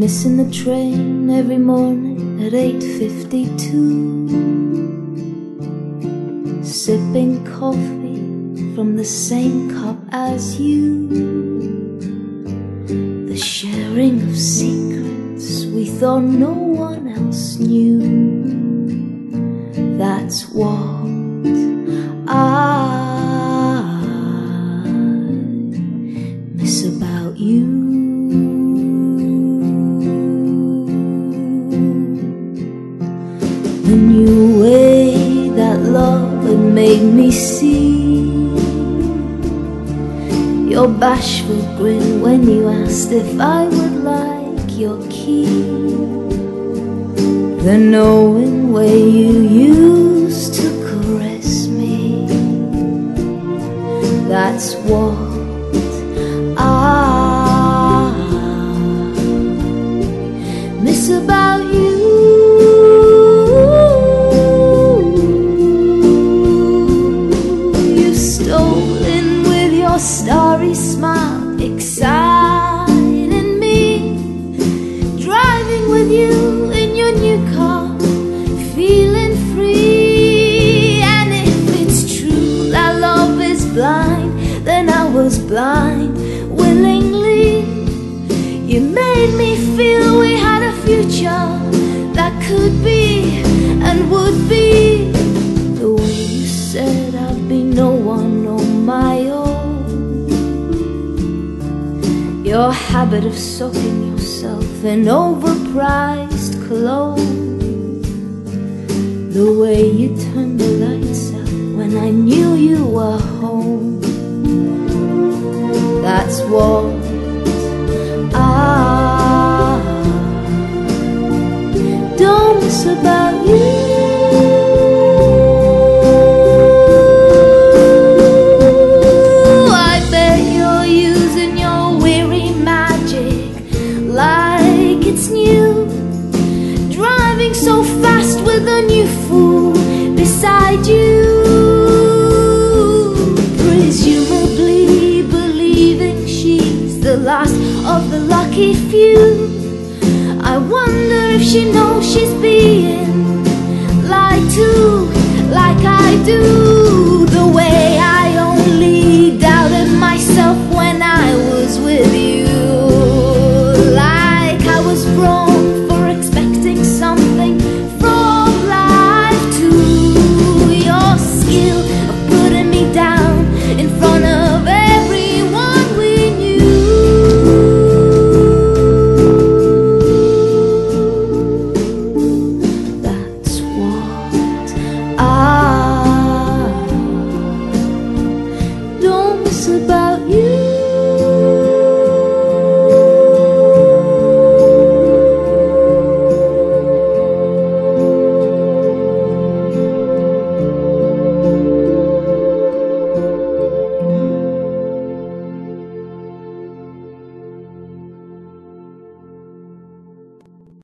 Missing the train every morning at 8:52, sipping coffee from the same cup as you. The sharing of secrets we thought no one else knew. That's what I miss about you. The new way that love had made me see your bashful grin when you asked if I would like your key. The knowing way you used to caress me. That's what I miss about you. Your starry smile exciting me, driving with you in your new car, feeling free. And if it's true that love is blind, then I was blind willingly. You made me feel we had a future that could be and would be. The way you said I'd be no one on my own. Your habit of soaking yourself in overpriced cologne. The way you turned the lights out when I knew you were home. That's what I don't miss about you. So fast with a new fool beside you, presumably believing she's the last of the lucky few. I wonder if she knows she's being lied to like I do.